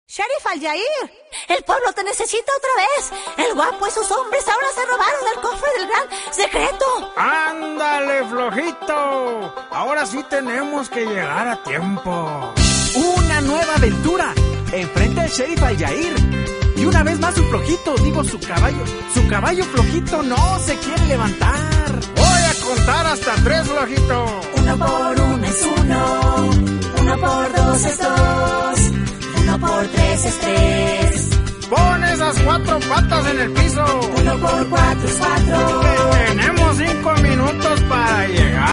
¡Sheriff Aljair! ¡El pueblo te necesita otra vez! ¡El guapo y sus hombres ahora se robaron el cofre del gran secreto! ¡Ándale, flojito! Ahora sí tenemos que llegar a tiempo. ¡Una nueva aventura! Enfrente al Sheriff Aljair. Y una vez más su flojito, su caballo flojito no se quiere levantar. Voy a contar hasta 3, flojito. 1 por 1 es 1, 1 por 2 es 2, 1 por 3 es 3. Pon esas 4 patas en el piso. 1 por 4 es 4. Tenemos 5 minutos para llegar.